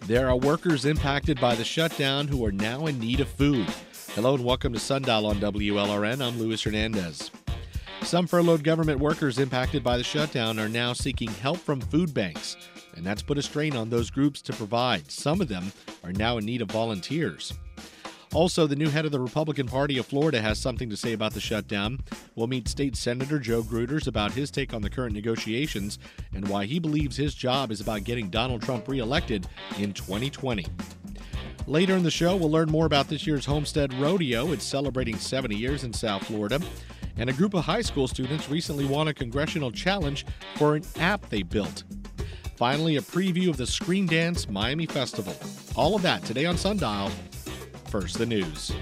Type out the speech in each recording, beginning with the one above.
There are workers impacted by the shutdown who are now in need of food. Hello and welcome to Sundial on WLRN. I'm Luis Hernandez. Some furloughed government workers impacted by the shutdown are now seeking help from food banks, and that's put a strain on those groups to provide. Some of them are now in need of volunteers. Also, the new head of the Republican Party of Florida has something to say about the shutdown. We'll meet State Senator Joe Gruters about his take on the current negotiations and why he believes his job is about getting Donald Trump reelected in 2020. Later in the show, we'll learn more about this year's Homestead Rodeo. It's celebrating 70 years in South Florida. And a group of high school students recently won a congressional challenge for an app they built. Finally, a preview of the Screen Dance Miami Festival. All of that today on Sundial. First, the news.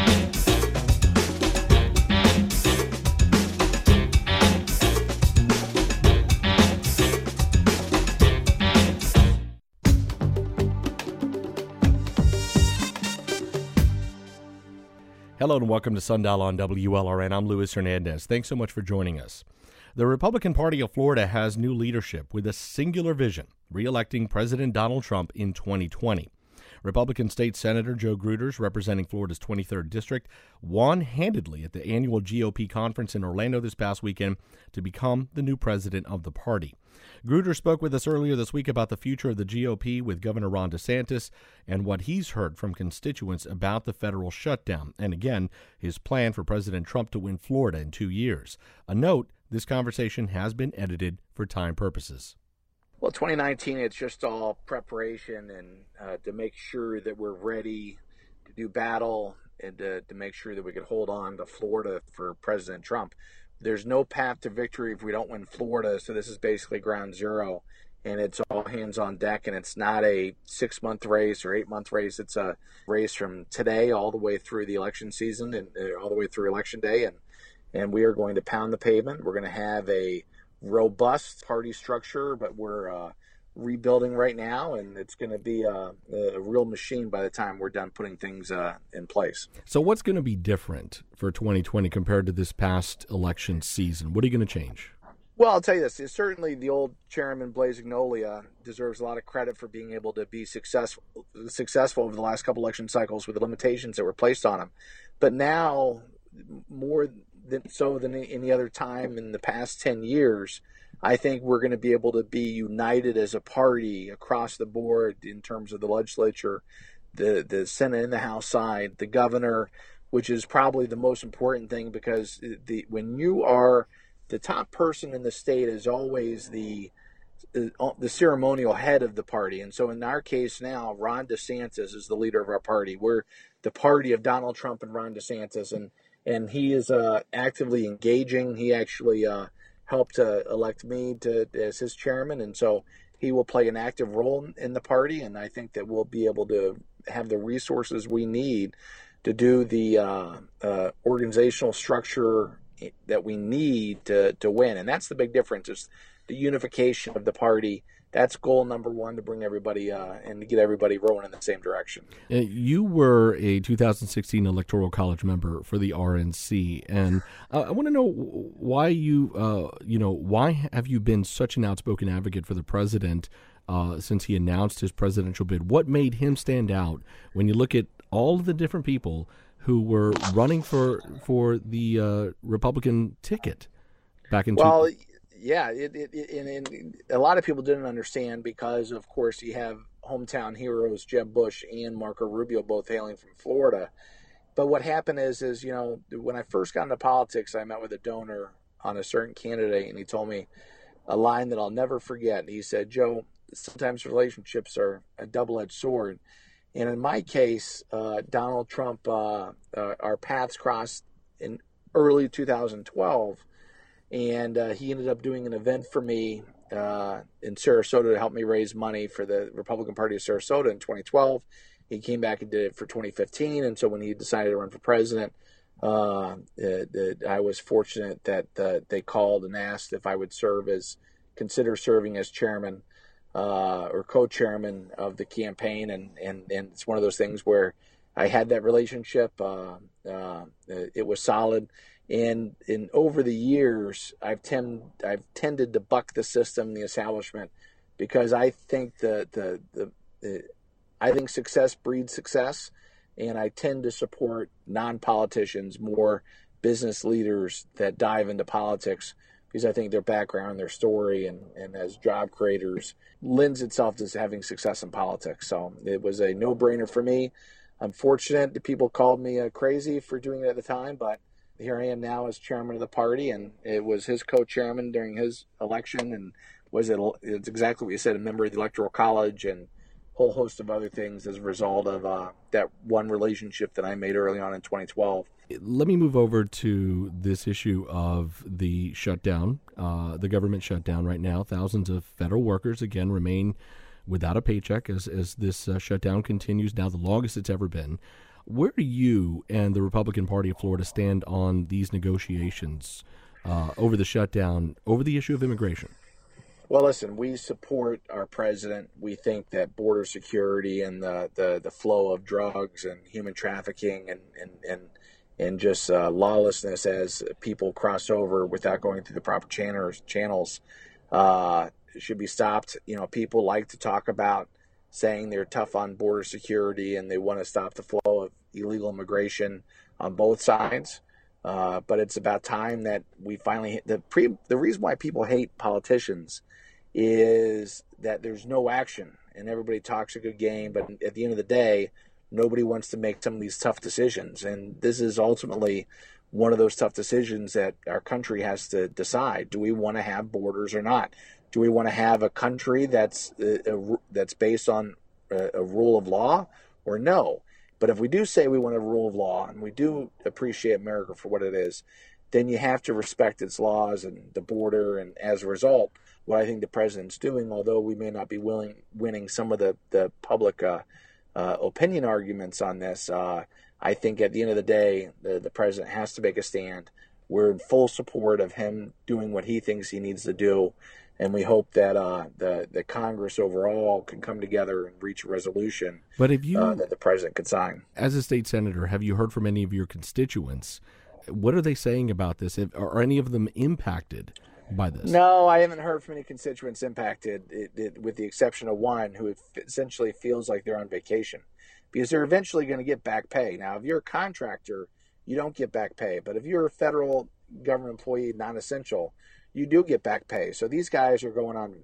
Hello and welcome to Sundial on WLRN. I'm Luis Hernandez. Thanks so much for joining us. The Republican Party of Florida has new leadership with a singular vision, re-electing President Donald Trump in 2020. Republican State Senator Joe Gruters, representing Florida's 23rd District, won handedly at the annual GOP conference in Orlando this past weekend to become the new president of the party. Gruters spoke with us earlier this week about the future of the GOP with Governor Ron DeSantis and what he's heard from constituents about the federal shutdown, and again, his plan for President Trump to win Florida in 2 years. A note, this conversation has been edited for time purposes. Well, 2019, it's just all preparation and to make sure that we're ready to do battle and to make sure that we can hold on to Florida for President Trump. There's no path to victory if we don't win Florida, so this is basically ground zero, and it's all hands on deck, and it's not a 6-month race or 8-month race. It's a race from today all the way through the election season and all the way through Election Day, and we are going to pound the pavement. We're going to have a robust party structure, but we're rebuilding right now, and it's going to be a real machine by the time we're done putting things in place. So what's going to be different for 2020 compared to this past election season? What are you going to change? Well, I'll tell you this. Certainly the old chairman, Blaise Agnolia, deserves a lot of credit for being able to be successful over the last couple election cycles with the limitations that were placed on him. But now, more than any other time in the past 10 years, I think we're going to be able to be united as a party across the board in terms of the legislature, the Senate and the House side, the governor, which is probably the most important thing, because when you are the top person in the state is always the ceremonial head of the party. And so in our case now, Ron DeSantis is the leader of our party. We're the party of Donald Trump and Ron DeSantis, and he is actively engaging. He actually helped elect me as his chairman, and so he will play an active role in the party, and I think that we'll be able to have the resources we need to do the organizational structure that we need to win. And that's the big difference, is the unification of the party. That's goal number one, to bring everybody and to get everybody rowing in the same direction. You were a 2016 Electoral College member for the RNC, and I want to know why why have you been such an outspoken advocate for the president since he announced his presidential bid? What made him stand out when you look at all of the different people who were running for the Republican ticket back in? Yeah, and a lot of people didn't understand because, of course, you have hometown heroes Jeb Bush and Marco Rubio both hailing from Florida. But what happened is when I first got into politics, I met with a donor on a certain candidate, and he told me a line that I'll never forget. He said, "Joe, sometimes relationships are a double-edged sword." And in my case, Donald Trump, our paths crossed in early 2012. And he ended up doing an event for me in Sarasota to help me raise money for the Republican Party of Sarasota in 2012. He came back and did it for 2015. And so when he decided to run for president, I was fortunate that they called and asked if I would consider serving as chairman or co-chairman of the campaign. And it's one of those things where I had that relationship. It was solid. And over the years, I've tended to buck the system, the establishment, because I think the I think success breeds success, and I tend to support non-politicians, more business leaders that dive into politics because I think their background, their story, and as job creators lends itself to having success in politics. So it was a no-brainer for me. I'm fortunate that people called me crazy for doing it at the time, but here I am now as chairman of the party, and it was his co-chairman during his election, and it's exactly what you said, a member of the Electoral College, and a whole host of other things as a result of that one relationship that I made early on in 2012. Let me move over to this issue of the shutdown, the government shutdown right now. Thousands of federal workers, again, remain without a paycheck as this shutdown continues, now the longest it's ever been. Where do you and the Republican Party of Florida stand on these negotiations over the shutdown, over the issue of immigration? Well, listen, we support our president. We think that border security and the flow of drugs and human trafficking and just lawlessness as people cross over without going through the proper channels should be stopped. You know, people like to talk about saying they're tough on border security and they want to stop the flow of illegal immigration on both sides. But it's about time that we finally the reason why people hate politicians is that there's no action and everybody talks a good game, but at the end of the day, nobody wants to make some of these tough decisions. And this is ultimately one of those tough decisions that our country has to decide. Do we want to have borders or not? Do we want to have a country that's based on a rule of law or no? But if we do say we want a rule of law and we do appreciate America for what it is, then you have to respect its laws and the border. And as a result, what I think the president's doing, although we may not be winning some of the public opinion arguments on this, I think at the end of the day, the president has to make a stand. We're in full support of him doing what he thinks he needs to do. And we hope that the Congress overall can come together and reach a resolution that the president could sign. As a state senator, have you heard from any of your constituents? What are they saying about this? Are any of them impacted by this? No, I haven't heard from any constituents impacted, with the exception of one who essentially feels like they're on vacation because they're eventually going to get back pay. Now, if you're a contractor, you don't get back pay. But if you're a federal government employee, non-essential, you do get back pay. So these guys are going on,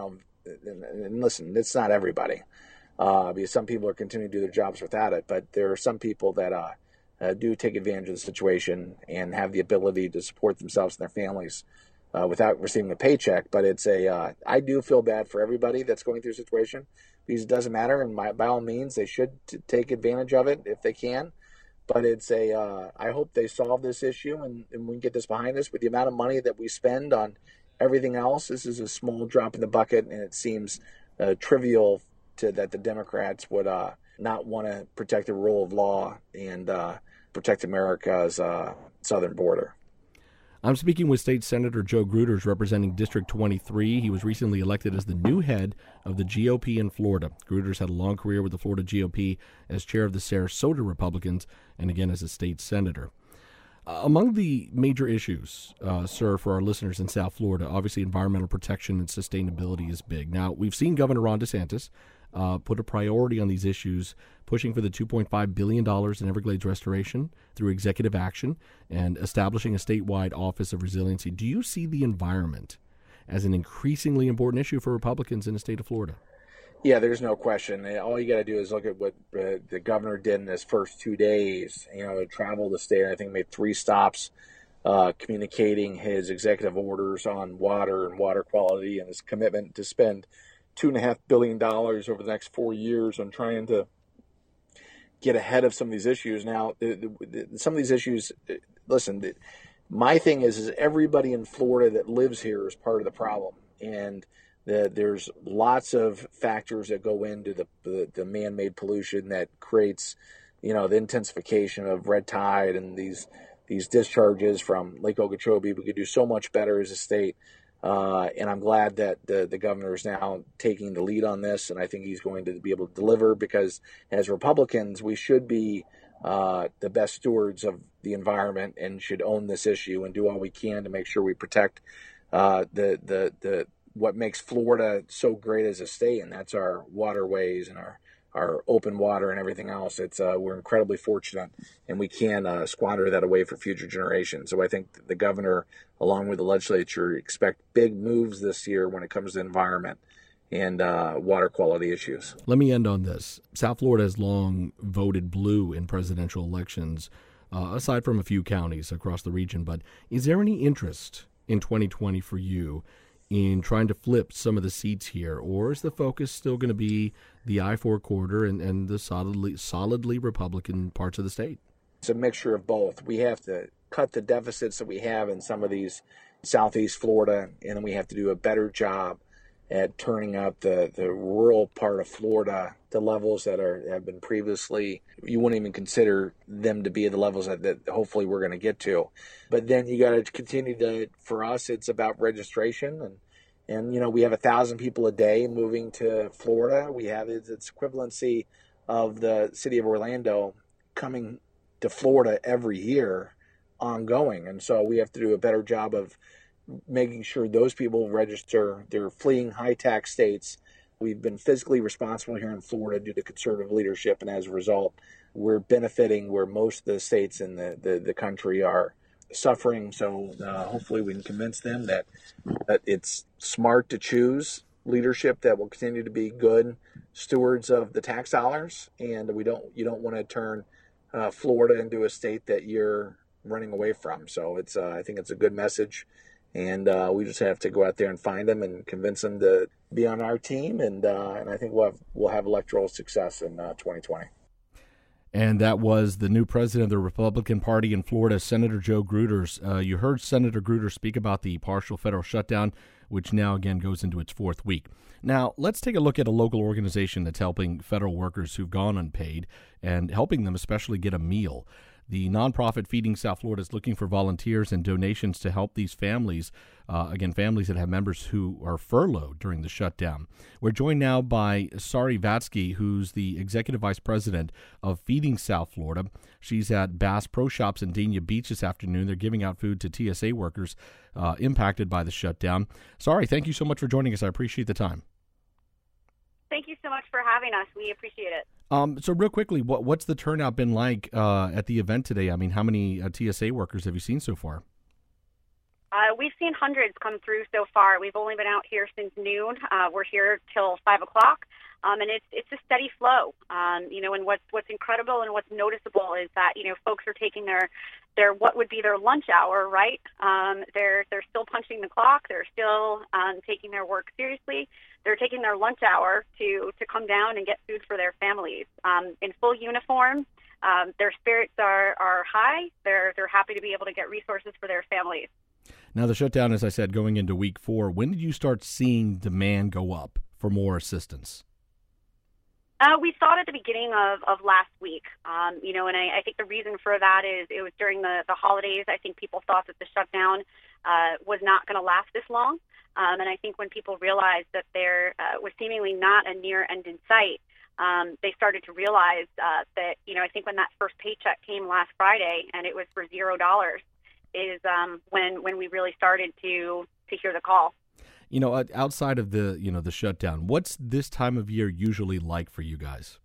and listen, it's not everybody, because some people are continuing to do their jobs without it. But there are some people that do take advantage of the situation and have the ability to support themselves and their families without receiving a paycheck. But it's I do feel bad for everybody that's going through a situation because it doesn't matter. And by all means, they should take advantage of it if they can. But it's I hope they solve this issue and we can get this behind us. With the amount of money that we spend on everything else, this is a small drop in the bucket, and it seems trivial that the Democrats would not want to protect the rule of law and protect America's southern border. I'm speaking with State Senator Joe Gruters, representing District 23. He was recently elected as the new head of the GOP in Florida. Gruters had a long career with the Florida GOP as chair of the Sarasota Republicans and again as a state senator. Among the major issues, sir, for our listeners in South Florida, obviously environmental protection and sustainability is big. Now, we've seen Governor Ron DeSantis put a priority on these issues, pushing for the $2.5 billion in Everglades restoration through executive action and establishing a statewide Office of Resiliency. Do you see the environment as an increasingly important issue for Republicans in the state of Florida? Yeah, there's no question. All you got to do is look at what the governor did in his first 2 days. Traveled the state. I think made 3 stops, communicating his executive orders on water and water quality and his commitment to spend $2.5 billion over the next 4 years on trying to get ahead of some of these issues. Now, some of these issues, listen, my thing is everybody in Florida that lives here is part of the problem. And there's lots of factors that go into the man-made pollution that creates, the intensification of red tide and these discharges from Lake Okeechobee. We could do so much better as a state. And I'm glad that the governor is now taking the lead on this, and I think he's going to be able to deliver because as Republicans, we should be the best stewards of the environment and should own this issue and do all we can to make sure we protect what makes Florida so great as a state, and that's our waterways and our our open water and everything else. It's we're incredibly fortunate, and we can't squander that away for future generations. So I think the governor, along with the legislature, expect big moves this year when it comes to environment and water quality issues. Let me end on this. South Florida has long voted blue in presidential elections, aside from a few counties across the region. But is there any interest in 2020 for you in trying to flip some of the seats here, or is the focus still going to be the I-4 corridor and the solidly Republican parts of the state? It's a mixture of both. We have to cut the deficits that we have in some of these Southeast Florida, and then we have to do a better job at turning up the rural part of Florida to levels that have been previously, you wouldn't even consider them to be at the levels that hopefully we're going to get to. But then you got to continue to, for us, it's about registration. And we have 1,000 people a day moving to Florida. We have its equivalency of the city of Orlando coming to Florida every year ongoing. And so we have to do a better job of making sure those people register. They're fleeing high tax states. We've been fiscally responsible here in Florida due to conservative leadership, and as a result, we're benefiting where most of the states in the country are suffering. So hopefully we can convince them that it's smart to choose leadership that will continue to be good stewards of the tax dollars, and you don't want to turn Florida into a state that you're running away from. So I think it's a good message. And we just have to go out there and find them and convince them to be on our team. And I think we'll have electoral success in 2020. And that was the new president of the Republican Party in Florida, Senator Joe Gruters. You heard Senator Gruters speak about the partial federal shutdown, which now again goes into its fourth week. Now, let's take a look at a local organization that's helping federal workers who've gone unpaid and helping them especially get a meal. The nonprofit Feeding South Florida is looking for volunteers and donations to help these families, families that have members who are furloughed during the shutdown. We're joined now by Sari Vatsky, who's the Executive Vice President of Feeding South Florida. She's at Bass Pro Shops in Dania Beach this afternoon. They're giving out food to TSA workers impacted by the shutdown. Sari, thank you so much for joining us. I appreciate the time. Thank you so much for having us. We appreciate it. So real quickly, what's the turnout been like at the event today? I mean, how many TSA workers have you seen so far? We've seen hundreds come through so far. We've only been out here since noon. We're here till 5 o'clock, and it's a steady flow. And what's incredible and what's noticeable is that folks are taking their what would be their lunch hour, right? They're still punching the clock. They're still taking their work seriously. They're taking their lunch hour to come down and get food for their families in full uniform. Their spirits are high. They're happy to be able to get resources for their families. Now, the shutdown, as I said, going into week 4, when did you start seeing demand go up for more assistance? We saw it at the beginning of last week, and I think the reason for that is it was during the holidays. I think people thought that the shutdown was not going to last this long. And I think when people realized that there was seemingly not a near end in sight, they started to realize that, I think when that first paycheck came last Friday and it was for $0 is when we really started to hear the call. Outside of the shutdown, what's this time of year usually like for you guys?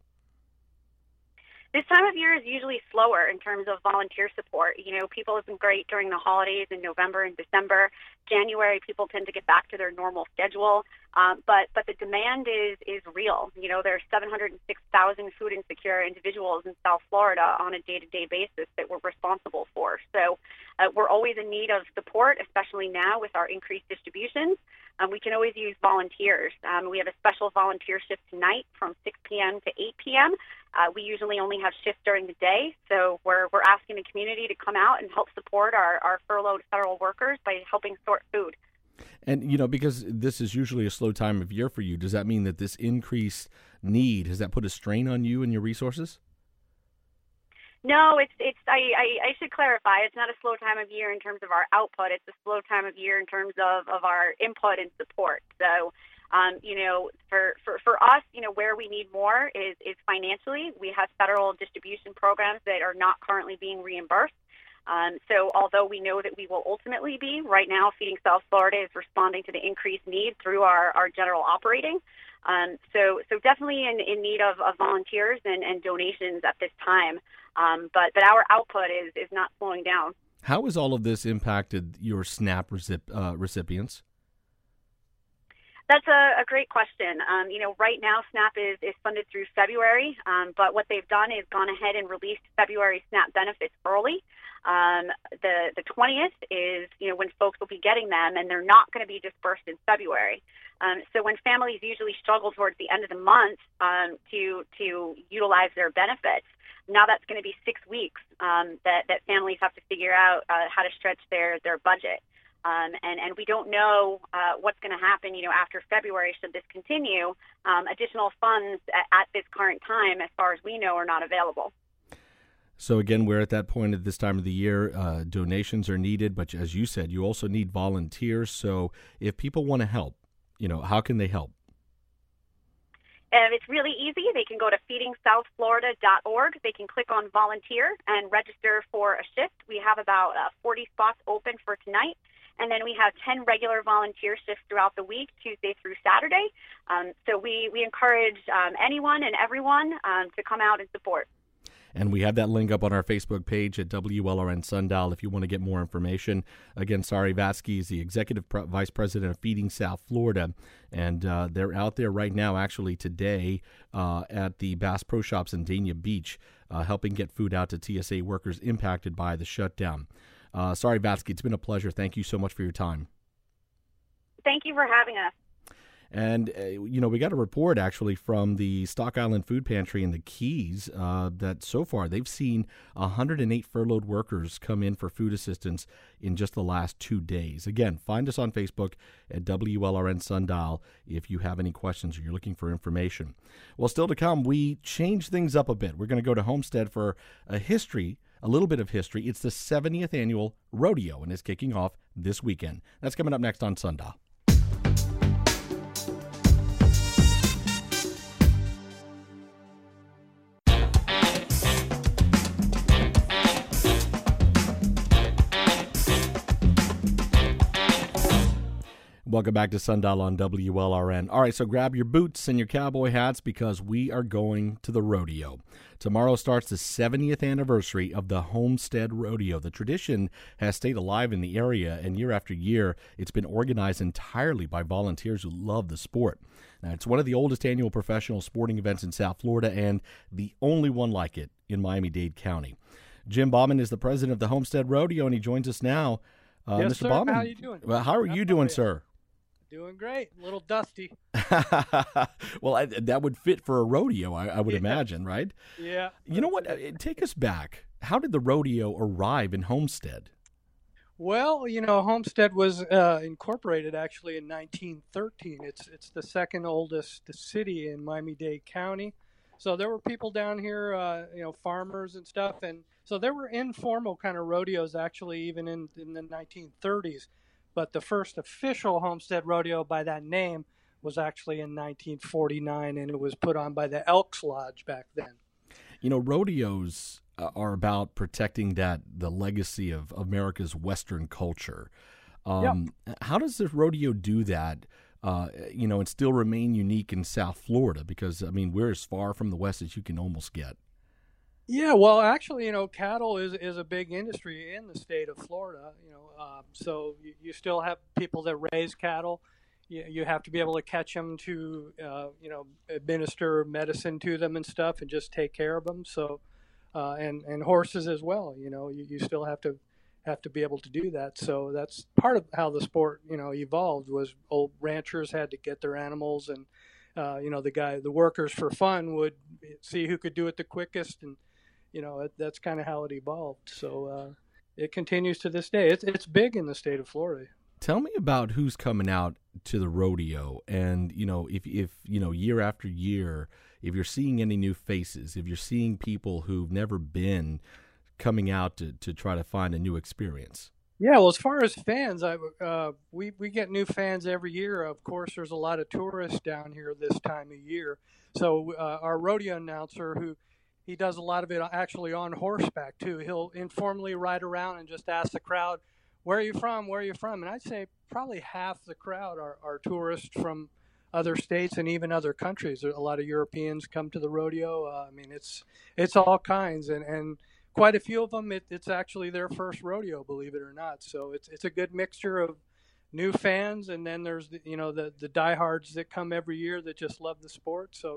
This time of year is usually slower in terms of volunteer support. People have been great during the holidays in November and December. January, people tend to get back to their normal schedule. But the demand is real. There's 706,000 food insecure individuals in South Florida on a day-to-day basis that we're responsible for. So we're always in need of support, especially now with our increased distributions. We can always use volunteers. We have a special volunteer shift tonight from 6 p.m. to 8 p.m. We usually only have shifts during the day, so we're asking the community to come out and help support our furloughed federal workers by helping sort food. And, because this is usually a slow time of year for you, does that mean that this increased need, has that put a strain on you and your resources? No, I should clarify. It's not a slow time of year in terms of our output. It's a slow time of year in terms of our input and support. So, for us, where we need more is financially. We have federal distribution programs that are not currently being reimbursed. So although we know that we will ultimately be, right now Feeding South Florida is responding to the increased need through our general operating. So definitely in need of volunteers and donations at this time. But our output is not slowing down. How has all of this impacted your SNAP recipients? That's a great question. Right now SNAP is funded through February, but what they've done is gone ahead and released February SNAP benefits early. The 20th is when folks will be getting them, and they're not going to be dispersed in February. So when families usually struggle towards the end of the month to utilize their benefits, now that's going to be 6 weeks that families have to figure out how to stretch their budget. And we don't know what's going to happen, after February should this continue. Additional funds at this current time, as far as we know, are not available. So again, we're at that point at this time of the year. Donations are needed, but as you said, you also need volunteers. So if people want to help, how can they help? It's really easy. They can go to feedingsouthflorida.org. They can click on volunteer and register for a shift. We have about 40 spots open for tonight. And then we have 10 regular volunteer shifts throughout the week, Tuesday through Saturday. So we encourage anyone and everyone to come out and support. And we have that link up on our Facebook page at WLRN Sundial if you want to get more information. Again, Sari Vatsky is the Executive Vice President of Feeding South Florida, and they're out there right now, actually today, at the Bass Pro Shops in Dania Beach, helping get food out to TSA workers impacted by the shutdown. Sari Vatsky, it's been a pleasure. Thank you so much for your time. Thank you for having us. And, we got a report actually from the Stock Island Food Pantry in the Keys that so far they've seen 108 furloughed workers come in for food assistance in just the last 2 days. Again, find us on Facebook at WLRN Sundial if you have any questions or you're looking for information. Well, still to come, we change things up a bit. We're going to go to Homestead for a little bit of history. It's the 70th annual rodeo and is kicking off this weekend. That's coming up next on Sundial. Welcome back to Sundial on WLRN. All right, so grab your boots and your cowboy hats because we are going to the rodeo. Tomorrow starts the 70th anniversary of the Homestead Rodeo. The tradition has stayed alive in the area, and year after year, it's been organized entirely by volunteers who love the sport. Now, it's one of the oldest annual professional sporting events in South Florida and the only one like it in Miami-Dade County. Jim Bauman is the president of the Homestead Rodeo, and he joins us now. Yes, Mr. sir. Bauman, how are you doing? Well, how are you doing, sir? Doing great. A little dusty. Well, that would fit for a rodeo, I would imagine, right? Yeah. You know what? Take us back. How did the rodeo arrive in Homestead? Well, Homestead was incorporated actually in 1913. It's the second oldest city in Miami-Dade County. So there were people down here, farmers and stuff. And so there were informal kind of rodeos actually even in the 1930s. But the first official Homestead Rodeo by that name was actually in 1949, and it was put on by the Elks Lodge back then. Rodeos are about protecting the legacy of America's Western culture. How does the rodeo do that, and still remain unique in South Florida? Because, we're as far from the West as you can almost get. Yeah, well, actually, cattle is a big industry in the state of Florida. So you still have people that raise cattle. You have to be able to catch them to, administer medicine to them and stuff, and just take care of them. So, and horses as well. You still have to be able to do that. So that's part of how the sport, evolved. Was old ranchers had to get their animals, and the workers for fun would see who could do it the quickest, and that's kind of how it evolved. So it continues to this day. It's big in the state of Florida. Tell me about who's coming out to the rodeo, and if year after year, if you're seeing any new faces, if you're seeing people who've never been coming out to try to find a new experience. Yeah, well, as far as fans, we get new fans every year. Of course, there's a lot of tourists down here this time of year. So our rodeo announcer, he does a lot of it actually on horseback too. He'll informally ride around and just ask the crowd, "Where are you from? Where are you from?" And I'd say probably half the crowd are tourists from other states and even other countries. A lot of Europeans come to the rodeo. I mean, it's all kinds, and quite a few of them, it's actually their first rodeo, believe it or not. So it's a good mixture of new fans, and then there's the diehards that come every year that just love the sport. So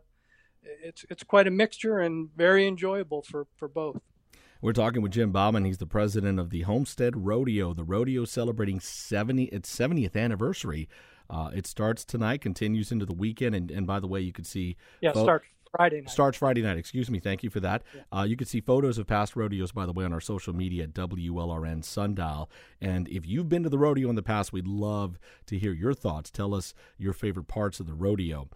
it's quite a mixture and very enjoyable for both. We're talking with Jim Bauman. He's the president of the Homestead Rodeo. The rodeo celebrating its 70th anniversary. It starts tonight, continues into the weekend, and by the way, you could see starts Friday night. Starts Friday night. Excuse me. Thank you for that. Yeah. You can see photos of past rodeos, by the way, on our social media at WLRN Sundial. And if you've been to the rodeo in the past, we'd love to hear your thoughts. Tell us your favorite parts of the rodeo.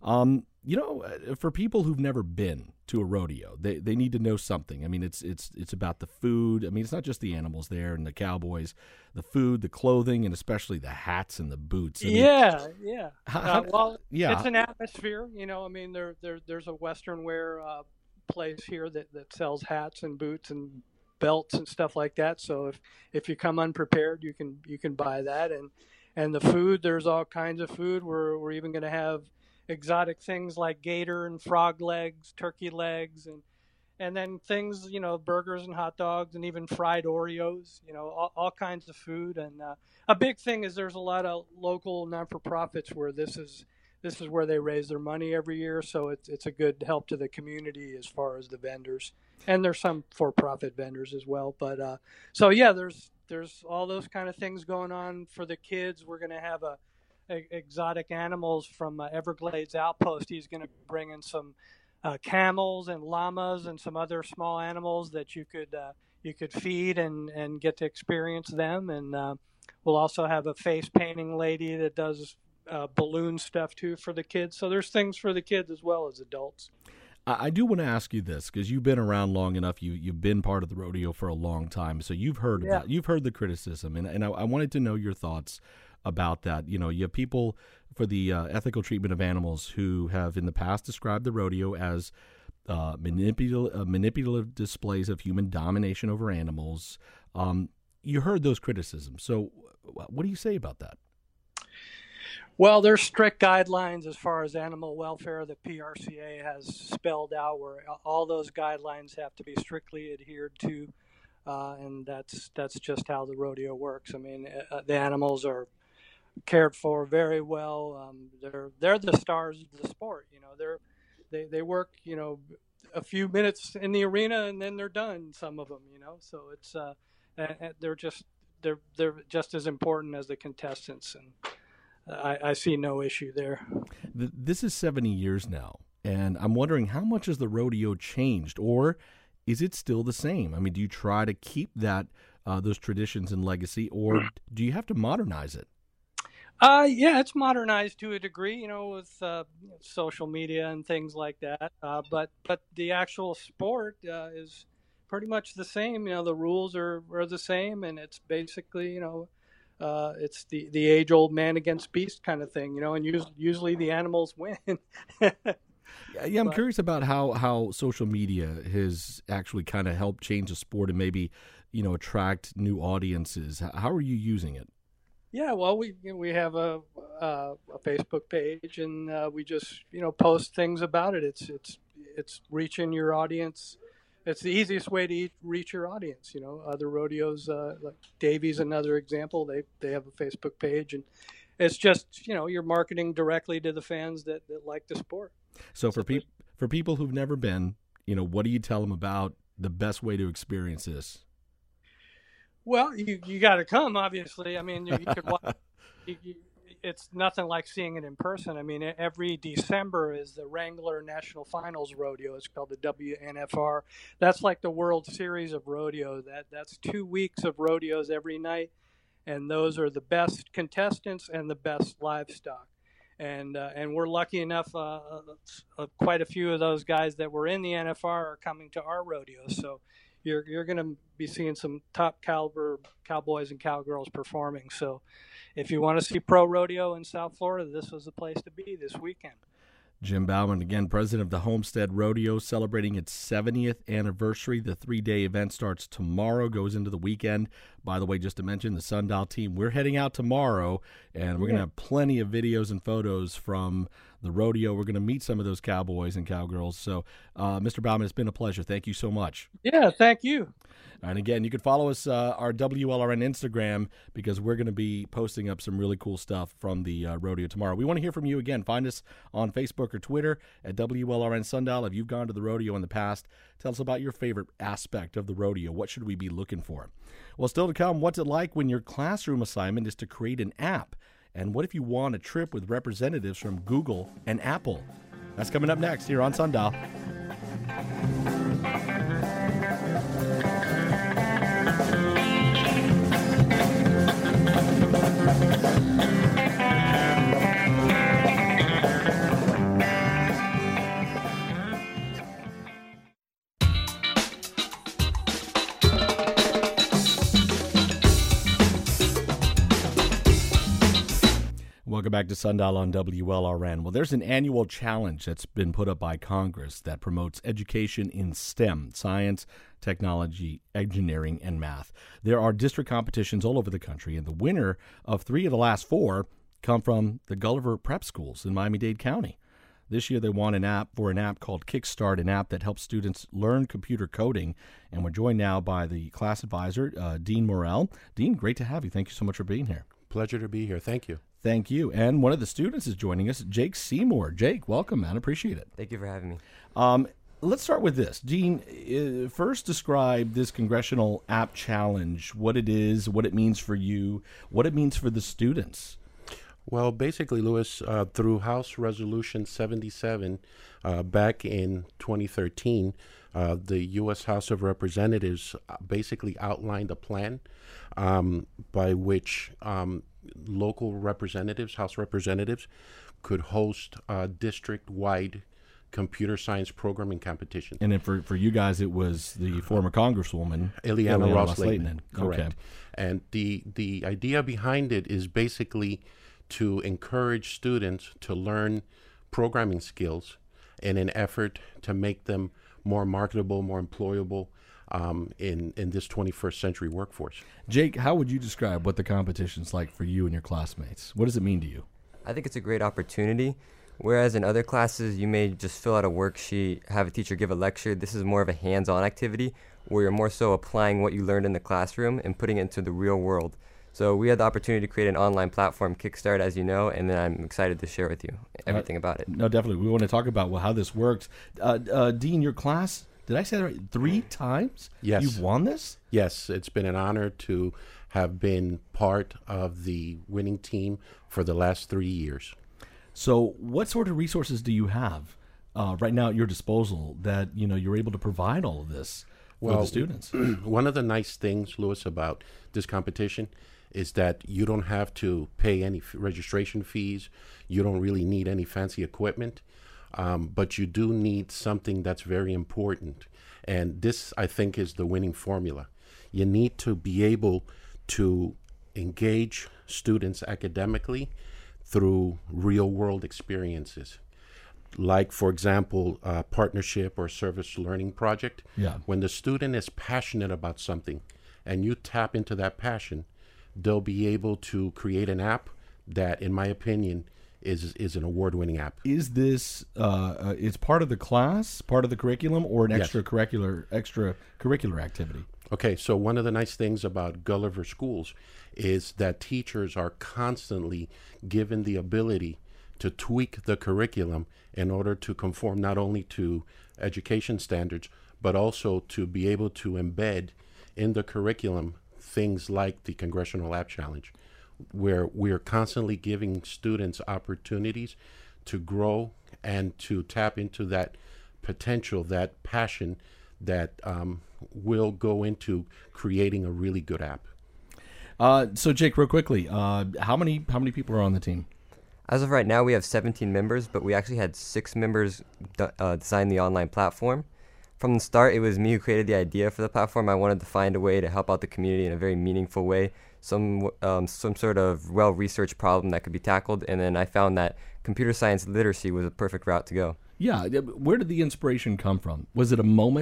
For people who've never been to a rodeo, they need to know something. I mean, it's about the food. I mean, it's not just the animals there and the cowboys, the food, the clothing, and especially the hats and the boots. I mean, yeah. Yeah. It's an atmosphere. I mean, there's a Western wear place here that sells hats and boots and belts and stuff like that. So if you come unprepared, you can buy that. And the food, there's all kinds of food. We're even going to have exotic things like gator and frog legs, turkey legs, and then things, burgers and hot dogs and even fried Oreos, all kinds of food. And a big thing is there's a lot of local non-for-profits where this is where they raise their money every year. So it's a good help to the community as far as the vendors. And there's some for-profit vendors as well. But there's all those kind of things going on for the kids. We're going to have exotic animals from Everglades Outpost. He's going to bring in some camels and llamas and some other small animals that you could feed and get to experience them. And we'll also have a face painting lady that does balloon stuff too for the kids. So there's things for the kids as well as adults. I do want to ask you this because you've been around long enough. You've been part of the rodeo for a long time, so you've heard you've heard the criticism, and I wanted to know your thoughts about that. You have people for the ethical treatment of animals who have in the past described the rodeo as manipulative displays of human domination over animals. You heard those criticisms. So what do you say about that? Well, there's strict guidelines as far as animal welfare that PRCA has spelled out, where all those guidelines have to be strictly adhered to, and that's just how the rodeo works. I mean, the animals are cared for very well. They're the stars of the sport. They work a few minutes in the arena and then they're done. Some of them, so it's they're just as important as the contestants, and I see no issue there. This is 70 years now, and I'm wondering how much has the rodeo changed, or is it still the same? I mean, do you try to keep that those traditions and legacy, or do you have to modernize it? It's modernized to a degree, with social media and things like that. But the actual sport is pretty much the same. The rules are the same, and it's basically, it's the age-old man against beast kind of thing, and usually the animals win. Yeah, I'm curious about how social media has actually kind of helped change the sport and maybe, attract new audiences. How are you using it? Yeah, well, we have a Facebook page, and we just post things about it. It's reaching your audience. It's the easiest way to reach your audience. Other rodeos, like Davies, another example. They have a Facebook page, and it's just you're marketing directly to the fans that like the sport. So for people who've never been, what do you tell them about the best way to experience this? Well, you got to come, obviously. I mean, you could watch. It's nothing like seeing it in person. I mean, every December is the Wrangler National Finals Rodeo. It's called the WNFR. That's like the World Series of rodeo. That's 2 weeks of rodeos every night, and those are the best contestants and the best livestock. And we're lucky enough. Quite a few of those guys that were in the NFR are coming to our rodeo. So you're going to be seeing some top caliber cowboys and cowgirls performing. So if you want to see pro rodeo in South Florida, this was the place to be this weekend. Jim Bauman, again, president of the Homestead Rodeo, celebrating its 70th anniversary. The 3-day event starts tomorrow, goes into the weekend. By the way, just to mention, the Sundial team, we're heading out tomorrow, and we're going to have plenty of videos and photos from the rodeo. We're going to meet some of those cowboys and cowgirls. So, Mr. Bauman, it's been a pleasure. Thank you so much. Yeah, thank you. And again, you can follow us, our WLRN Instagram, because we're going to be posting up some really cool stuff from the rodeo tomorrow. We want to hear from you again. Find us on Facebook or Twitter at WLRN Sundial. If you've gone to the rodeo in the past, tell us about your favorite aspect of the rodeo. What should we be looking for? Well, still to come, what's it like when your classroom assignment is to create an app? And what if you want a trip with representatives from Google and Apple? That's coming up next here on Sundial. Welcome back to Sundial on WLRN. Well, there's an annual challenge that's been put up by Congress that promotes education in STEM, science, technology, engineering, and math. There are district competitions all over the country, and the winner of 3 of the last 4 come from the Gulliver Prep Schools in Miami-Dade County. This year they won an app called Kickstart, an app that helps students learn computer coding. And we're joined now by the class advisor, Dean Morrell. Dean, great to have you. Thank you so much for being here. Pleasure to be here. Thank you. Thank you. And one of the students is joining us, Jake Seymour. Jake, welcome, man. Appreciate it. Thank you for having me. Let's start with this. Dean, first describe this Congressional App Challenge, what it is, what it means for you, what it means for the students. Well, basically, Louis, through House Resolution 77 back in 2013, the U.S. House of Representatives basically outlined a plan by which local representatives, House representatives, could host district-wide computer science programming competition. And then for you guys, it was the former Congresswoman, Ileana Ros-Lehtinen. Correct. Okay. And the idea behind it is basically to encourage students to learn programming skills in an effort to make them more marketable, more employable in this 21st century workforce. Jake, how would you describe what the competition's like for you and your classmates? What does it mean to you? I think it's a great opportunity. Whereas in other classes, you may just fill out a worksheet, have a teacher give a lecture. This is more of a hands-on activity where you're more so applying what you learned in the classroom and putting it into the real world. So we had the opportunity to create an online platform, Kickstart, as you know, and then I'm excited to share with you everything about it. No, definitely. We want to talk about how this works. Dean, your class, did I say that right? 3 times? Yes. You've won this? Yes, it's been an honor to have been part of the winning team for the last 3 years. So what sort of resources do you have right now at your disposal that you're able to provide all of this for the students? One of the nice things, Louis, about this competition is that you don't have to pay any registration fees. You don't really need any fancy equipment, but you do need something that's very important. And this, I think, is the winning formula. You need to be able to engage students academically through real-world experiences. Like, for example, a partnership or service learning project. Yeah. When the student is passionate about something and you tap into that passion, they'll be able to create an app that, in my opinion, is an award-winning app. Is this it's part of the class, part of the curriculum, or an Yes. extracurricular activity? Okay, so one of the nice things about Gulliver Schools is that teachers are constantly given the ability to tweak the curriculum in order to conform not only to education standards, but also to be able to embed in the curriculum things like the Congressional App Challenge, where we're constantly giving students opportunities to grow and to tap into that potential, that passion that will go into creating a really good app. So, Jake, real quickly, how many people are on the team? As of right now, we have 17 members, but we actually had 6 members design the online platform. From the start, it was me who created the idea for the platform. I wanted to find a way to help out the community in a very meaningful way, some sort of well-researched problem that could be tackled, and then I found that computer science literacy was a perfect route to go. Yeah, where did the inspiration come from? Was it a moment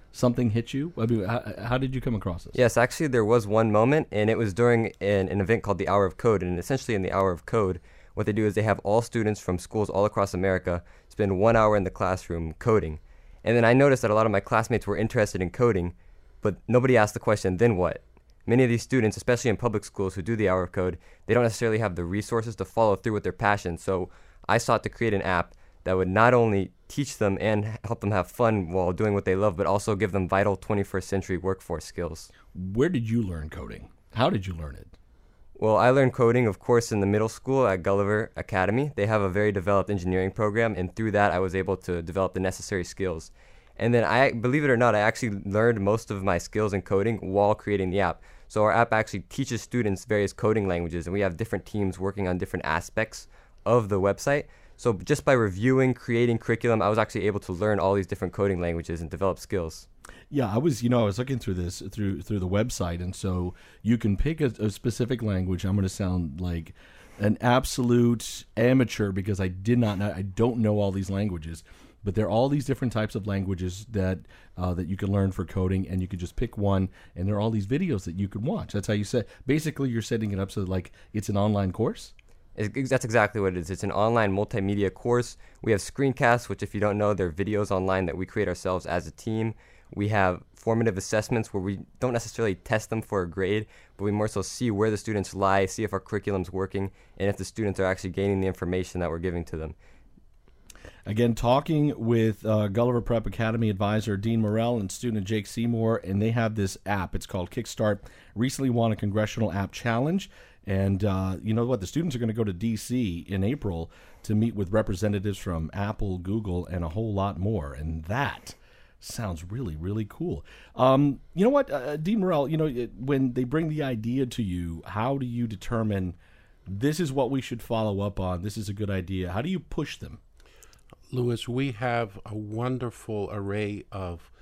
something hit you? I mean, how did you come across this? Yes, actually, there was one moment, and it was during an event called the Hour of Code. And essentially, in the Hour of Code, what they do is they have all students from schools all across America spend 1 hour in the classroom coding. And then I noticed that a lot of my classmates were interested in coding, but nobody asked the question, then what? Many of these students, especially in public schools who do the Hour of Code, they don't necessarily have the resources to follow through with their passion. So I sought to create an app that would not only teach them and help them have fun while doing what they love, but also give them vital 21st century workforce skills. Where did you learn coding? How did you learn it? Well, I learned coding, of course, in the middle school at Gulliver Academy. They have a very developed engineering program, and through that, I was able to develop the necessary skills. And then believe it or not, I actually learned most of my skills in coding while creating the app. So our app actually teaches students various coding languages, and we have different teams working on different aspects of the website. So just by reviewing, creating curriculum, I was actually able to learn all these different coding languages and develop skills. Yeah, I was looking through this through the website, and so you can pick a specific language. I'm going to sound like an absolute amateur because I don't know all these languages, but there are all these different types of languages that you can learn for coding, and you could just pick one, and there are all these videos that you can watch. That's how you say. Basically, you're setting it up so like it's an online course. That's exactly what it is. It's an online multimedia course. We have screencasts, which if you don't know, they're videos online that we create ourselves as a team. We have formative assessments where we don't necessarily test them for a grade, but we more so see where the students lie, see if our curriculum's working, and if the students are actually gaining the information that we're giving to them. Again, talking with Gulliver Prep Academy advisor Dean Morrell and student Jake Seymour, and they have this app. It's called Kickstart. Recently won a Congressional App Challenge. And you know what? The students are going to go to D.C. in April to meet with representatives from Apple, Google, and a whole lot more. And that sounds really, really cool. You know what, Dean Morrell, when they bring the idea to you, how do you determine this is what we should follow up on? This is a good idea. How do you push them? Louis, we have a wonderful array of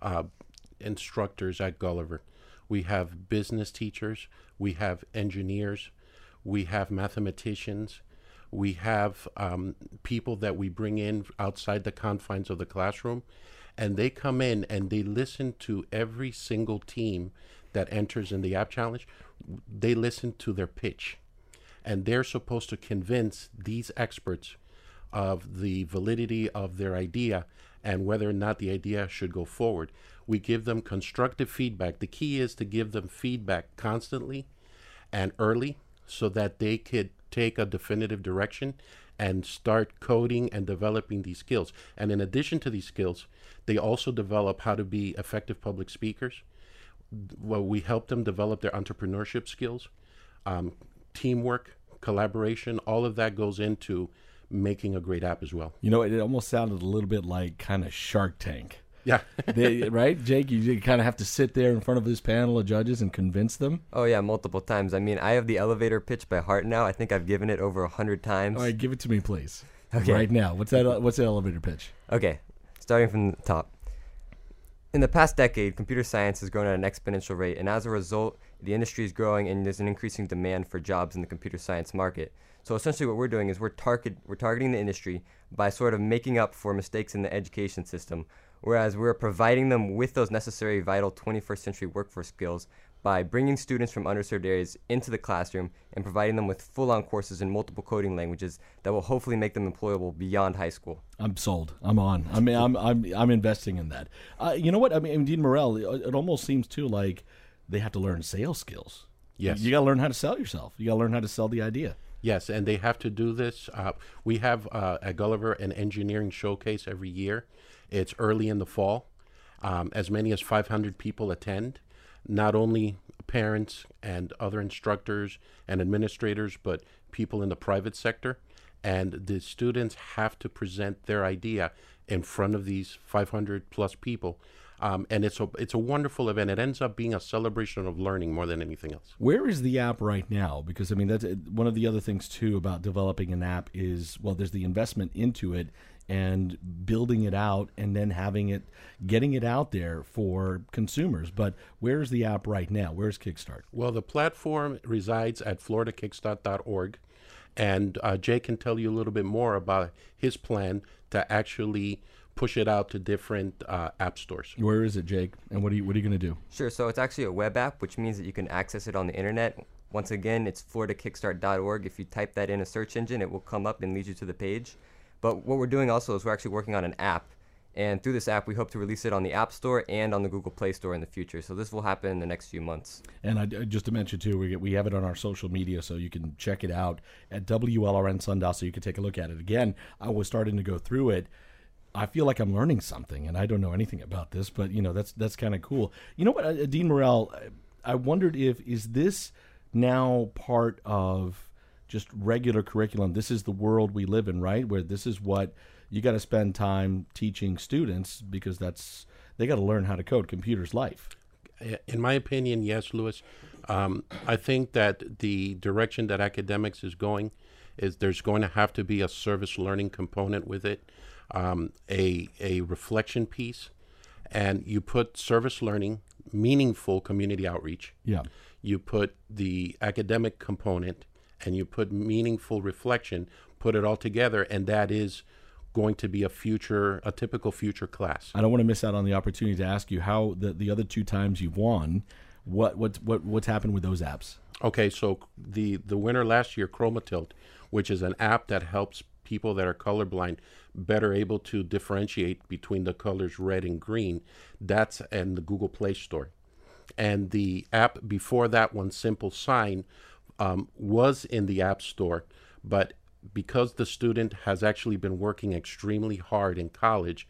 instructors at Gulliver. We have business teachers, we have engineers, we have mathematicians, we have people that we bring in outside the confines of the classroom, and they come in and they listen to every single team that enters in the App Challenge. They listen to their pitch, and they're supposed to convince these experts of the validity of their idea and whether or not the idea should go forward. We give them constructive feedback. The key is to give them feedback constantly and early so that they could take a definitive direction and start coding and developing these skills. And in addition to these skills, they also develop how to be effective public speakers. Well, we help them develop their entrepreneurship skills, teamwork, collaboration. All of that goes into making a great app as well. It almost sounded a little bit like kind of Shark Tank. Yeah. Right, Jake? You kind of have to sit there in front of this panel of judges and convince them? Oh, yeah, multiple times. I mean, I have the elevator pitch by heart now. I think I've given it over 100 times. All right, give it to me, please. Okay. Right now. What's the elevator pitch? Okay, starting from the top. In the past decade, computer science has grown at an exponential rate, and as a result, the industry is growing and there's an increasing demand for jobs in the computer science market. So essentially what we're doing is we're targeting the industry by sort of making up for mistakes in the education system, whereas we're providing them with those necessary vital 21st century workforce skills by bringing students from underserved areas into the classroom and providing them with full-on courses in multiple coding languages that will hopefully make them employable beyond high school. I'm sold. I'm on. I mean, I'm investing in that. You know what? I mean, Dean Morrell, it almost seems too like they have to learn sales skills. Yes. You got to learn how to sell yourself. You got to learn how to sell the idea. Yes, and they have to do this. We have at Gulliver an engineering showcase every year. It's early in the fall. As many as 500 people attend, not only parents and other instructors and administrators, but people in the private sector. And the students have to present their idea in front of these 500 plus people. And it's a wonderful event. It ends up being a celebration of learning more than anything else. Where is the app right now? Because, I mean, that's one of the other things, too, about developing an app is, well, there's the investment into it and building it out and then getting it out there for consumers. But where's the app right now? Where's Kickstart? Well, the platform resides at floridakickstart.org. And Jay can tell you a little bit more about his plan to actually push it out to different app stores. Where is it, Jake? And what are you going to do? Sure. So it's actually a web app, which means that you can access it on the internet. Once again, it's floridakickstart.org. If you type that in a search engine, it will come up and lead you to the page. But what we're doing also is we're actually working on an app. And through this app, we hope to release it on the App Store and on the Google Play Store in the future. So this will happen in the next few months. And just to mention, too, we have it on our social media, so you can check it out at WLRN Sundial, so you can take a look at it. Again, I was starting to go through it. I feel like I'm learning something, and I don't know anything about this, but, that's kind of cool. You know what, Dean Morrell, I wondered is this now part of just regular curriculum? This is the world we live in, right, where this is what you got to spend time teaching students, because they got to learn how to code. Computers life. In my opinion, yes, Louis. I think that the direction that academics is going is there's going to have to be a service learning component with it, a reflection piece, and you put service learning, meaningful community outreach. Yeah. You put the academic component, and you put meaningful reflection, put it all together, and that is going to be a typical future class. I don't want to miss out on the opportunity to ask you how the other two times you've won, what's happened with those apps? Okay, so the winner last year, Chromatilt, which is an app that helps people that are colorblind better able to differentiate between the colors red and green, that's in the Google Play Store. And the app before that one, Simple Sign, was in the App Store, but because the student has actually been working extremely hard in college,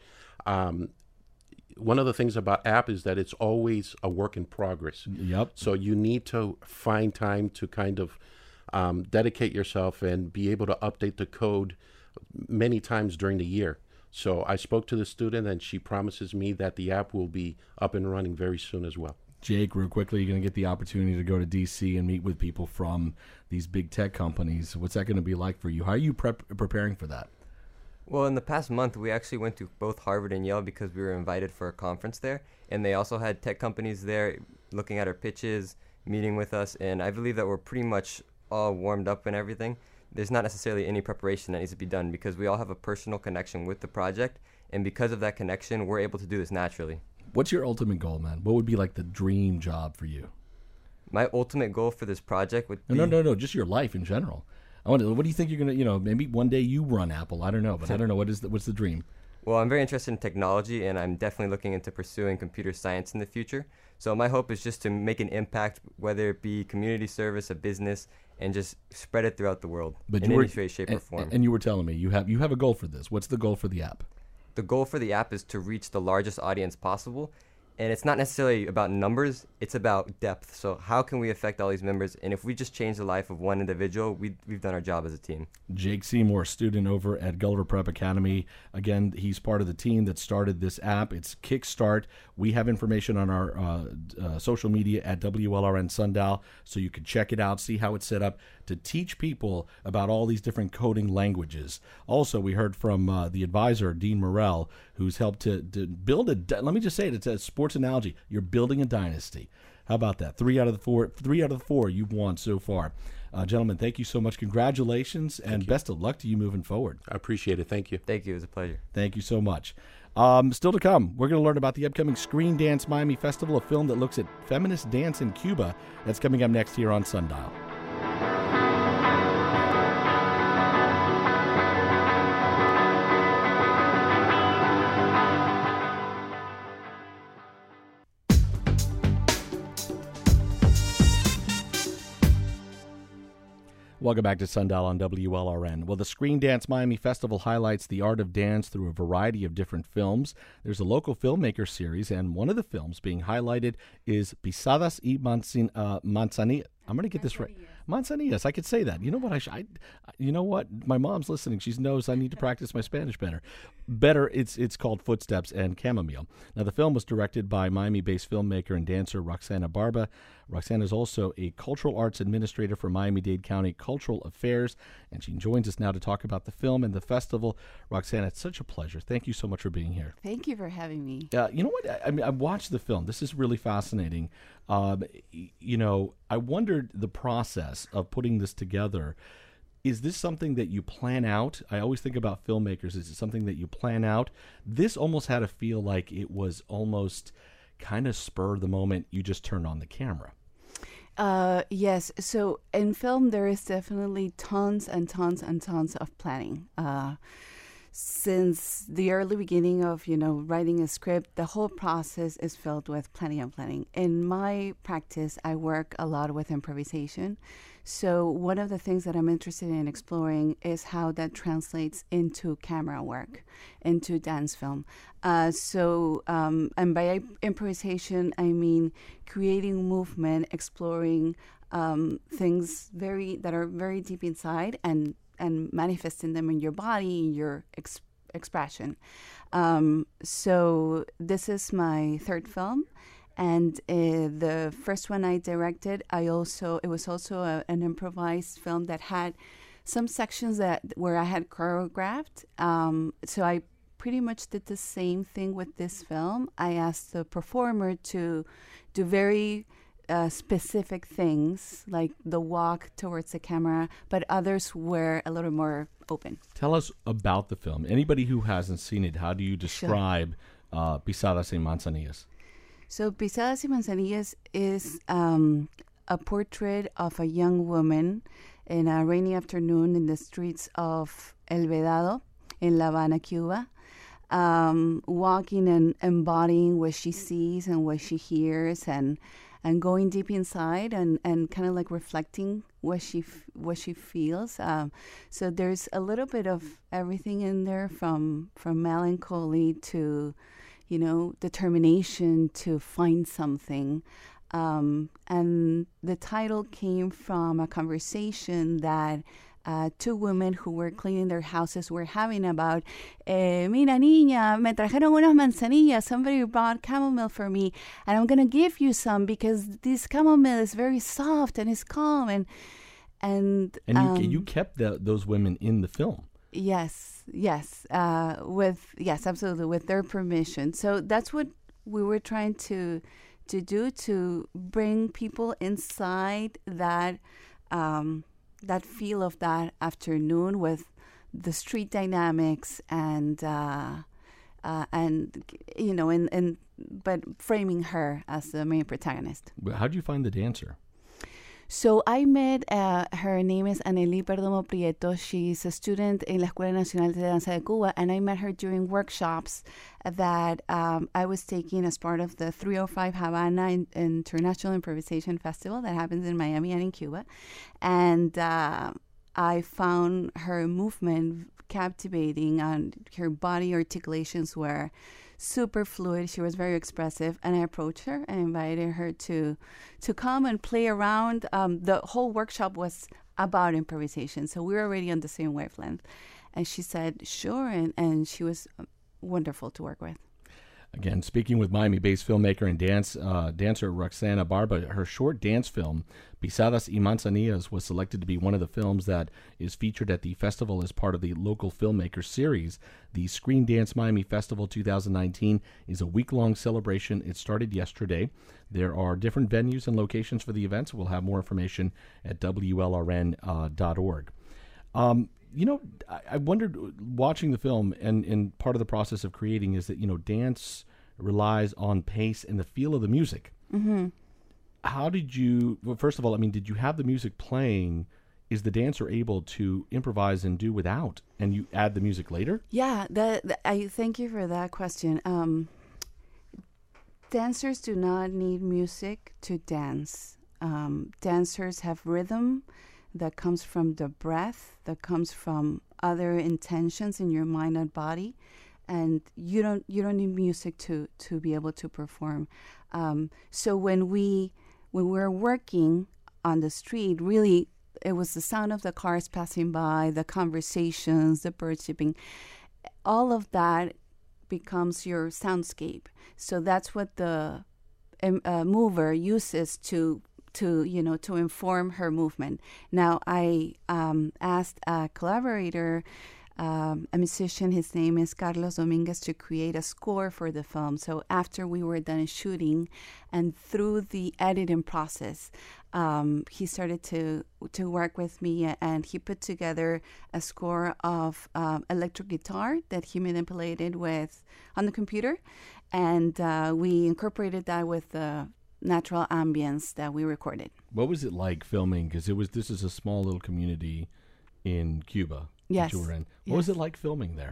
one of the things about app is that it's always a work in progress. Yep. So you need to find time to kind of dedicate yourself and be able to update the code many times during the year. So I spoke to the student, and she promises me that the app will be up and running very soon as well. Jake, real quickly, you're going to get the opportunity to go to D.C. and meet with people from these big tech companies. What's that going to be like for you? How are you preparing for that? Well, in the past month, we actually went to both Harvard and Yale because we were invited for a conference there. And they also had tech companies there looking at our pitches, meeting with us. And I believe that we're pretty much all warmed up and everything. There's not necessarily any preparation that needs to be done because we all have a personal connection with the project. And because of that connection, we're able to do this naturally. What's your ultimate goal, man? What would be like the dream job for you? My ultimate goal for this project would be... No, just your life in general. What do you think you're going to, maybe one day you run Apple. I don't know, but I don't know. What's the dream? Well, I'm very interested in technology, and I'm definitely looking into pursuing computer science in the future. So my hope is just to make an impact, whether it be community service, a business, and just spread it throughout the world in any way, shape, or form. And you were telling me you have a goal for this. What's the goal for the app? The goal for the app is to reach the largest audience possible. And it's not necessarily about numbers, it's about depth. So how can we affect all these members? And if we just change the life of one individual, we've done our job as a team. Jake Seymour, student over at Gulliver Prep Academy. Again, he's part of the team that started this app. It's Kickstart. We have information on our social media at WLRN Sundial, so you can check it out, see how it's set up to teach people about all these different coding languages. Also, we heard from the advisor, Dean Morrell, who's helped to build let me just say it, it's a sports analogy. You're building a dynasty. How about that? 3 out of the 4 you've won so far. Gentlemen, thank you so much. Congratulations, and best of luck to you moving forward. I appreciate it. Thank you. Thank you. It was a pleasure. Thank you so much. Still to come, we're going to learn about the upcoming Screen Dance Miami Festival, a film that looks at feminist dance in Cuba. That's coming up next here on Sundial. Welcome back to Sundial on WLRN. Well, the Screen Dance Miami Festival highlights the art of dance through a variety of different films. There's a local filmmaker series, and one of the films being highlighted is Pisadas y Manzanillas. I'm going to get this right. Manzanillas. I could say that. You know what? You know what? My mom's listening. She knows I need to practice my Spanish better. It's called Footsteps and Chamomile. Now, the film was directed by Miami-based filmmaker and dancer Roxana Barba. Roxana is also a cultural arts administrator for Miami-Dade County Cultural Affairs, and she joins us now to talk about the film and the festival. Roxana, it's such a pleasure. Thank you so much for being here. Thank you for having me. You know what? I watched the film. This is really fascinating. I wondered the process of putting this together. Is this something that you plan out? I always think about filmmakers. Is it something that you plan out? This almost had to feel like it was almost kind of spur of the moment. You just turned on the camera. Yes. So in film, there is definitely tons and tons and tons of planning. Since the early beginning of, writing a script, the whole process is filled with plenty of planning. In my practice, I work a lot with improvisation. So one of the things that I'm interested in exploring is how that translates into camera work, into dance film. And by improvisation, I mean creating movement, exploring things that are very deep inside and manifesting them in your body, in your expression. So this is my third film. And the first one I directed, it was also an improvised film that had some sections where I had choreographed. So I pretty much did the same thing with this film. I asked the performer to do very specific things, like the walk towards the camera, but others were a little more open. Tell us about the film. Anybody who hasn't seen it, how do you describe Pisadas y Manzanillas? So Pisadas y Manzanillas is a portrait of a young woman in a rainy afternoon in the streets of El Vedado in La Habana, Cuba, walking and embodying what she sees and what she hears and going deep inside and kind of like reflecting what she feels. So there's a little bit of everything in there from melancholy to determination to find something. And the title came from a conversation that two women who were cleaning their houses were having about, mira niña, me trajeron unas manzanillas, somebody brought chamomile for me, and I'm going to give you some because this chamomile is very soft and it's calm. And you kept those women in the film. Yes, absolutely, with their permission. So that's what we were trying to do, to bring people inside that feel of that afternoon with the street dynamics and but framing her as the main protagonist. How did you find the dancer? So I met, her name is Anely Perdomo Prieto. She's a student in La Escuela Nacional de Danza de Cuba, and I met her during workshops that I was taking as part of the 305 Havana International Improvisation Festival that happens in Miami and in Cuba. And I found her movement captivating, and her body articulations were super fluid. She was very expressive, and I approached her and invited her to come and play around. The whole workshop was about improvisation, so we were already on the same wavelength. And she said, sure, and she was wonderful to work with. Again, speaking with Miami-based filmmaker and dancer Roxana Barba, her short dance film, Pisadas y Manzanillas, was selected to be one of the films that is featured at the festival as part of the local filmmaker series. The Screen Dance Miami Festival 2019 is a week-long celebration. It started yesterday. There are different venues and locations for the events. We'll have more information at WLRN.org. I wondered, watching the film, and part of the process of creating is that, dance relies on pace and the feel of the music. Mm-hmm. How did you, first of all, did you have the music playing? Is the dancer able to improvise and do without, and you add the music later? Yeah, I thank you for that question. Dancers do not need music to dance. Dancers have rhythm that comes from the breath, that comes from other intentions in your mind and body, and you don't need music to be able to perform. So when we're working on the street, really, it was the sound of the cars passing by, the conversations, the bird chirping, all of that becomes your soundscape. So that's what the mover uses to inform her movement. Now, I asked a collaborator, a musician, his name is Carlos Dominguez, to create a score for the film. So after we were done shooting and through the editing process, he started to work with me, and he put together a score of electric guitar that he manipulated on the computer, and we incorporated that with the natural ambience that we recorded. What was it like filming? Because this is a small little community in Cuba Yes. that you were in. What was it like filming there?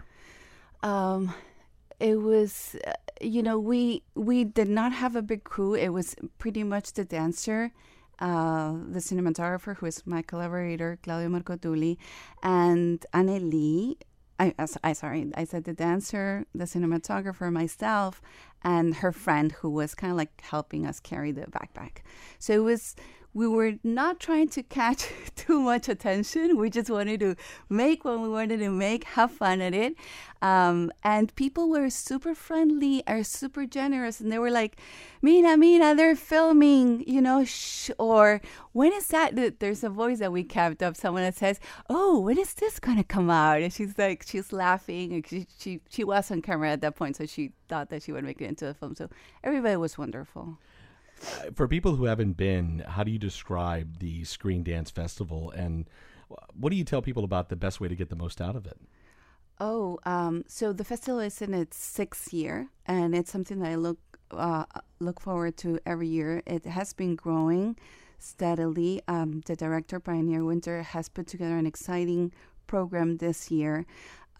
It was, we did not have a big crew. It was pretty much the dancer, the cinematographer, who is my collaborator, Claudio Marcotuli, and Anneli. I said the dancer, the cinematographer, myself, and her friend, who was kind of like helping us carry the backpack. So we were not trying to catch too much attention. We just wanted to make what we wanted to make, have fun at it. And people were super friendly, are super generous. And they were like, Mira, they're filming, or when is that? There's a voice that we kept up, someone that says, oh, when is this going to come out? And she's laughing. And she was on camera at that point, so she thought that she would make it into the film. So everybody was wonderful. For people who haven't been, how do you describe the Screen Dance Festival, and what do you tell people about the best way to get the most out of it? So the festival is in its 6th year, and it's something that I look forward to every year. It has been growing steadily. The director, Pioneer Winter, has put together an exciting program this year.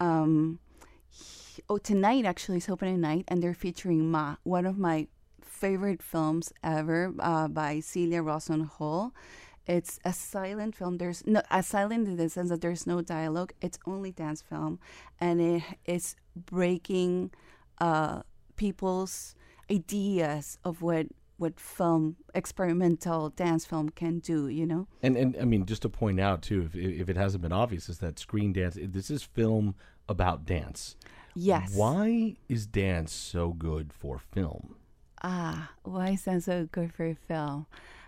Tonight actually is opening night, and they're featuring Ma, one of my favorite films ever, by Celia Rawson Hall. It's a silent film. There's no silent in the sense that there's no dialogue. It's only dance film, and it is breaking people's ideas of what experimental dance film can do. And I mean, just to point out too, if it hasn't been obvious, is that Screen Dance. This is film about dance. Yes. Why is dance so good for film? Why is that so good for film?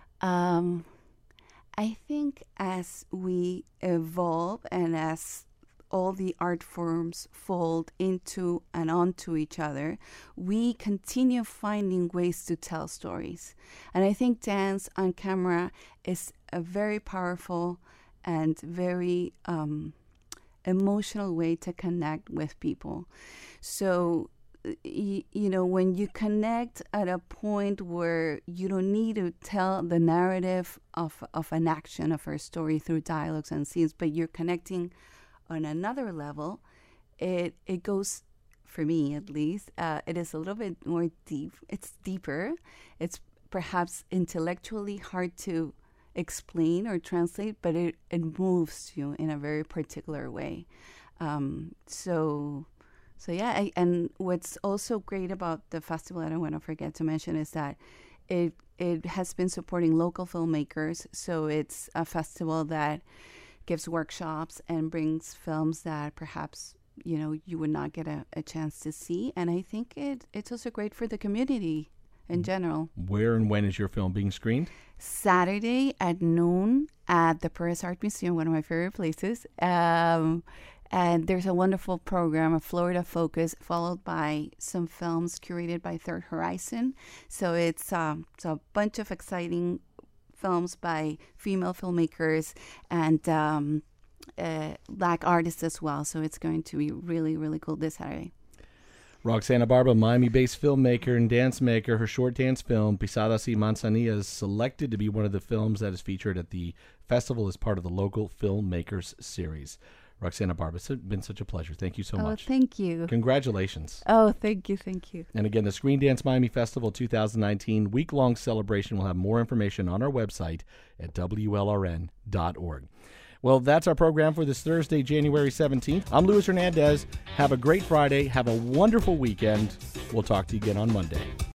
I think as we evolve and as all the art forms fold into and onto each other, we continue finding ways to tell stories. And I think dance on camera is a very powerful and very emotional way to connect with people. So when you connect at a point where you don't need to tell the narrative of an action, of a story through dialogues and scenes, but you're connecting on another level, it goes, for me at least, it is a little bit more deep. It's deeper. It's perhaps intellectually hard to explain or translate, but it moves you in a very particular way. So yeah, and what's also great about the festival, I don't want to forget to mention, is that it has been supporting local filmmakers. So it's a festival that gives workshops and brings films that perhaps you would not get a chance to see. And I think it's also great for the community in general. Where and when is your film being screened? Saturday at noon at the Perez Art Museum, one of my favorite places. And there's a wonderful program, a Florida focus, followed by some films curated by Third Horizon. So it's a bunch of exciting films by female filmmakers and Black artists as well. So it's going to be really, really cool this Saturday. Roxana Barba, Miami-based filmmaker and dance maker. Her short dance film, Pisadas y Manzanillas, selected to be one of the films that is featured at the festival as part of the Local Filmmakers Series. Roxana Barba, it's been such a pleasure. Thank you so much. Oh, thank you. Congratulations. Oh, thank you. And again, the Screen Dance Miami Festival 2019 week-long celebration will have more information on our website at WLRN.org. Well, that's our program for this Thursday, January 17th. I'm Luis Hernandez. Have a great Friday. Have a wonderful weekend. We'll talk to you again on Monday.